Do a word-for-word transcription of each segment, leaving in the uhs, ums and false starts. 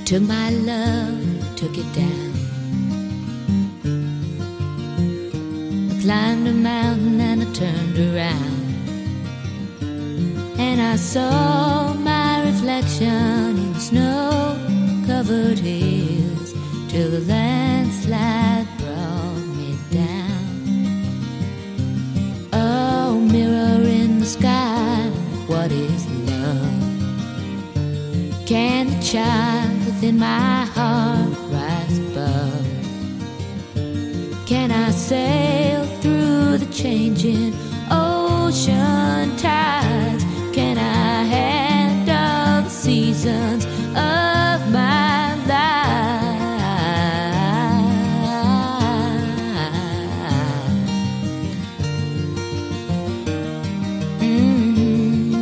took my love, took it down. I climbed a mountain and I turned around, and I saw my reflection in the snow-covered hills, till the landslide brought me down. Oh, mirror in the sky, what is love? Can the child within my heart rise above? Can I sail through the changing ocean tides? Can I handle the seasons of my life? Mm-hmm.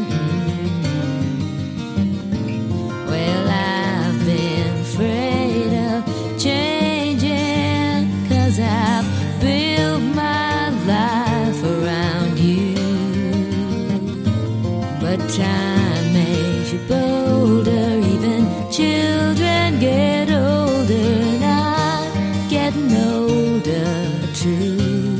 Well, I've been afraid of changing, 'cause I've built my life around you. But time makes you bolder, even children get older, and I'm getting older too.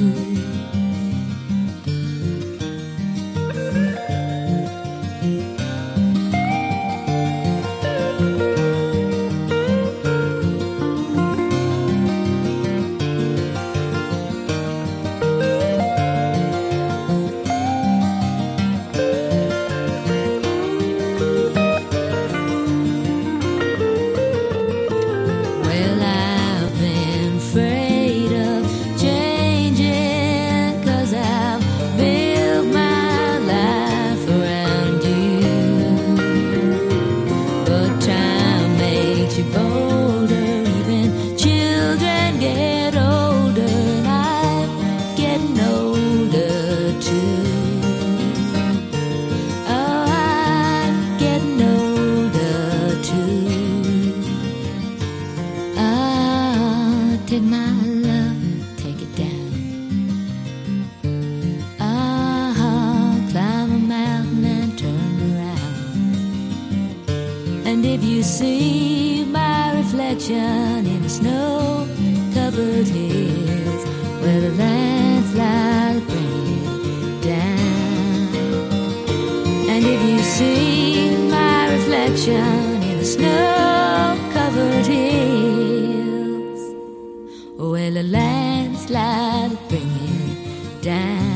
Take my love, take it down. Ah, climb a mountain and turn around. And if you see my reflection in the snow-covered hills, where the landslide bring it down. And if you see my reflection in the snow-covered hills, well, a landslide will bring it down.